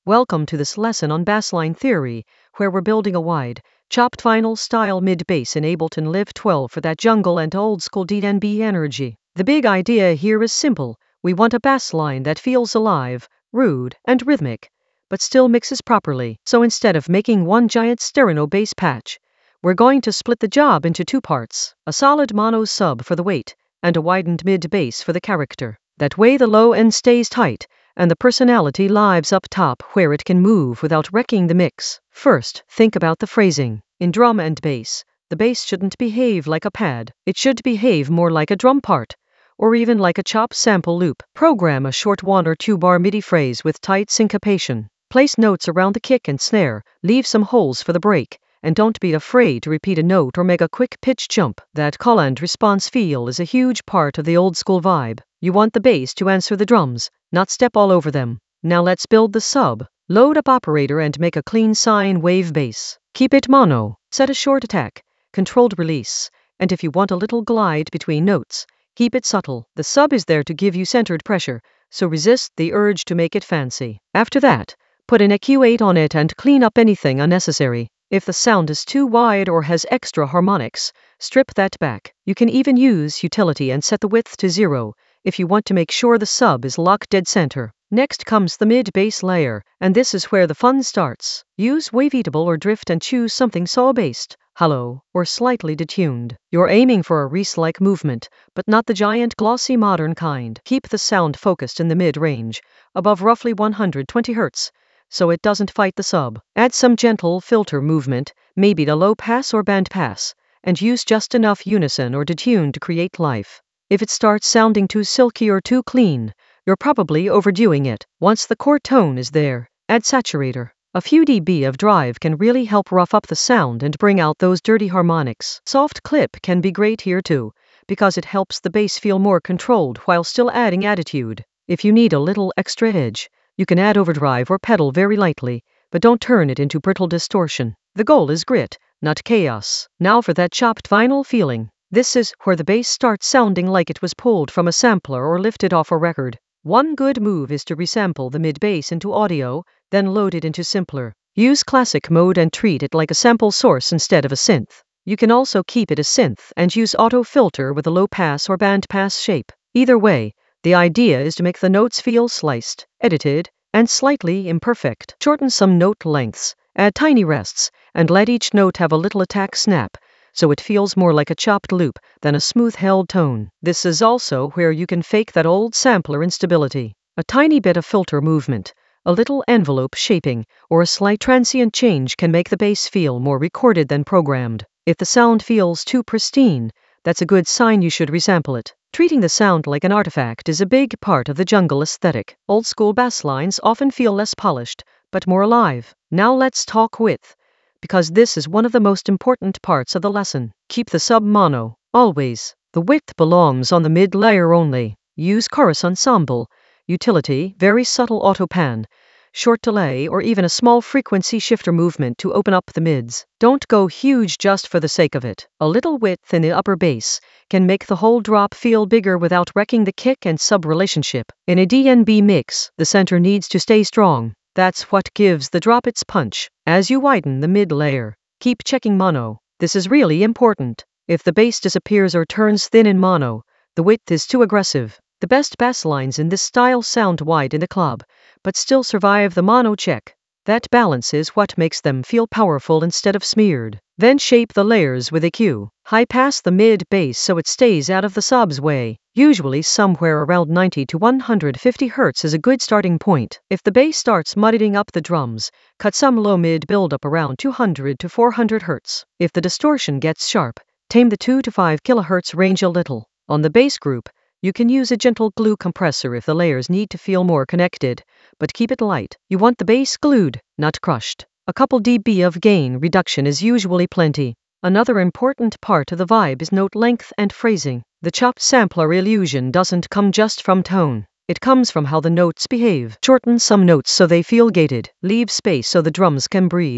Welcome to this lesson on bassline theory, where we're building a wide, chopped vinyl style mid-bass in Ableton Live 12 for that jungle and old school D&B energy. The big idea here is simple. We want a bass line that feels alive, rude, and rhythmic, but still mixes properly. So instead of making one giant stereo bass patch, we're going to split the job into two parts, a solid mono sub for the weight, and a widened mid-bass for the character. That way the low end stays tight, and the personality lives up top where it can move without wrecking the mix. First, think about the phrasing. In drum and bass, the bass shouldn't behave like a pad. It should behave more like a drum part, or even like a chop sample loop. Program a short 1 or 2 bar MIDI phrase with tight syncopation. Place notes around the kick and snare, leave some holes for the break, and don't be afraid to repeat a note or make a quick pitch jump. That call and response feel is a huge part of the old school vibe. You want the bass to answer the drums, not step all over them. Now let's build the sub. Load up operator and make a clean sine wave bass. Keep it mono. Set a short attack, controlled release, and if you want a little glide between notes, keep it subtle. The sub is there to give you centered pressure, so resist the urge to make it fancy. After that, put an EQ8 on it and clean up anything unnecessary. If the sound is too wide or has extra harmonics, strip that back. You can even use utility and set the width to 0 if you want to make sure the sub is locked dead center. Next comes the mid-bass layer, and this is where the fun starts. Use waveatable or drift and choose something saw-based, hollow, or slightly detuned. You're aiming for a Reese-like movement, but not the giant glossy modern kind. Keep the sound focused in the mid-range, above roughly 120 Hz, so it doesn't fight the sub. Add some gentle filter movement, maybe the low pass or band pass, and use just enough unison or detune to create life. If it starts sounding too silky or too clean, you're probably overdoing it. Once the core tone is there, add saturator. A few dB of drive can really help rough up the sound and bring out those dirty harmonics. Soft clip can be great here too, because it helps the bass feel more controlled while still adding attitude. If you need a little extra edge, you can add overdrive or pedal very lightly, but don't turn it into brittle distortion. The goal is grit, not chaos. Now for that chopped vinyl feeling. This is where the bass starts sounding like it was pulled from a sampler or lifted off a record. One good move is to resample the mid-bass into audio, then load it into Simpler. Use classic mode and treat it like a sample source instead of a synth. You can also keep it a synth and use auto filter with a low pass or band pass shape. Either way, the idea is to make the notes feel sliced, edited, and slightly imperfect. Shorten some note lengths, add tiny rests, and let each note have a little attack snap, so it feels more like a chopped loop than a smooth held tone. This is also where you can fake that old sampler instability. A tiny bit of filter movement, a little envelope shaping, or a slight transient change can make the bass feel more recorded than programmed. If the sound feels too pristine, that's a good sign you should resample it. Treating the sound like an artifact is a big part of the jungle aesthetic. Old school bass lines often feel less polished, but more alive. Now let's talk width, because this is one of the most important parts of the lesson. Keep the sub mono, always. The width belongs on the mid layer only. Use chorus ensemble, utility, very subtle auto pan, short delay, or even a small frequency shifter movement to open up the mids. Don't go huge just for the sake of it. A little width in the upper bass can make the whole drop feel bigger without wrecking the kick and sub relationship. In a D&B mix, the center needs to stay strong. That's what gives the drop its punch. As you widen the mid layer, keep checking mono. This is really important. If the bass disappears or turns thin in mono, the width is too aggressive. The best bass lines in this style sound wide in the club, but still survive the mono check. That balance is what makes them feel powerful instead of smeared. Then shape the layers with EQ. High pass the mid bass so it stays out of the sub's way. Usually somewhere around 90 to 150 Hz is a good starting point. If the bass starts muddying up the drums, cut some low mid build-up around 200 to 400 Hz. If the distortion gets sharp, tame the 2 to 5 kHz range a little. On the bass group, you can use a gentle glue compressor if the layers need to feel more connected, but keep it light. You want the bass glued, not crushed. A couple dB of gain reduction is usually plenty. Another important part of the vibe is note length and phrasing. The chopped sampler illusion doesn't come just from tone. It comes from how the notes behave. Shorten some notes so they feel gated. Leave space so the drums can breathe.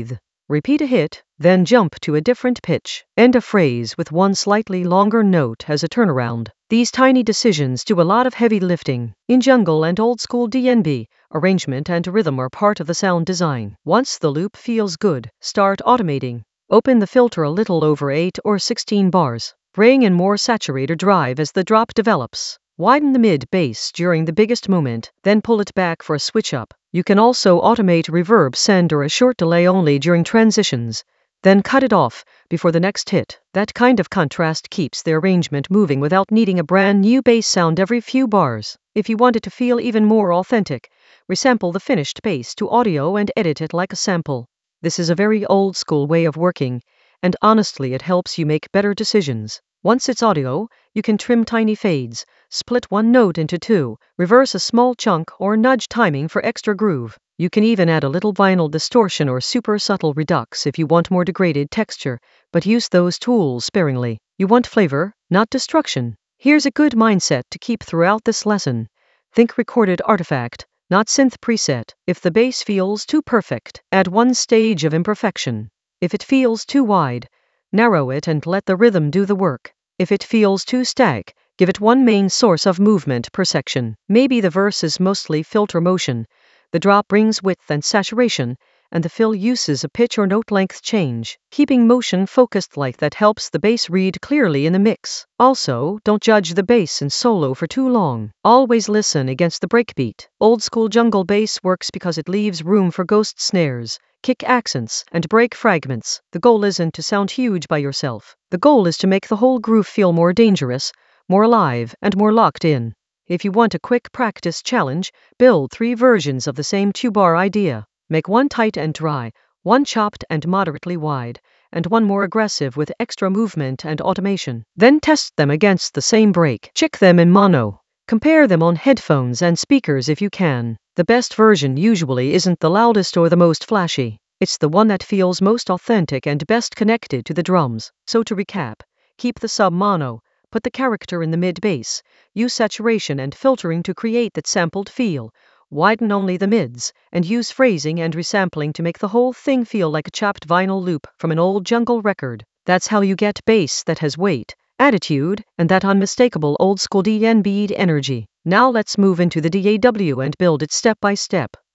Repeat a hit, then jump to a different pitch. End a phrase with one slightly longer note as a turnaround. These tiny decisions do a lot of heavy lifting. In jungle and old school DNB, arrangement and rhythm are part of the sound design. Once the loop feels good, start automating. Open the filter a little over 8 or 16 bars. Bring in more saturator drive as the drop develops. Widen the mid-bass during the biggest moment, then pull it back for a switch up. You can also automate reverb send or a short delay only during transitions, then cut it off before the next hit. That kind of contrast keeps the arrangement moving without needing a brand new bass sound every few bars. If you want it to feel even more authentic, resample the finished bass to audio and edit it like a sample. This is a very old school way of working, and honestly it helps you make better decisions. Once it's audio, you can trim tiny fades, split one note into two, reverse a small chunk, or nudge timing for extra groove. You can even add a little vinyl distortion or super subtle redux if you want more degraded texture, but use those tools sparingly. You want flavor, not destruction. Here's a good mindset to keep throughout this lesson. Think recorded artifact, not synth preset. If the bass feels too perfect, add one stage of imperfection. If it feels too wide, narrow it and let the rhythm do the work. If it feels too static, give it one main source of movement per section. Maybe the verse is mostly filter motion, the drop brings width and saturation, and the fill uses a pitch or note length change. Keeping motion focused like that helps the bass read clearly in the mix. Also, don't judge the bass in solo for too long. Always listen against the breakbeat. Old school jungle bass works because it leaves room for ghost snares, kick accents, and break fragments. The goal isn't to sound huge by yourself. The goal is to make the whole groove feel more dangerous, more alive, and more locked in. If you want a quick practice challenge, build 3 versions of the same 2-bar idea. Make one tight and dry, one chopped and moderately wide, and one more aggressive with extra movement and automation. Then test them against the same break. Check them in mono. Compare them on headphones and speakers if you can. The best version usually isn't the loudest or the most flashy. It's the one that feels most authentic and best connected to the drums. So to recap, keep the sub-mono, put the character in the mid-bass, use saturation and filtering to create that sampled feel, widen only the mids, and use phrasing and resampling to make the whole thing feel like a chopped vinyl loop from an old jungle record. That's how you get bass that has weight, attitude, and that unmistakable old school DNB energy. Now let's move into the DAW and build it step by step.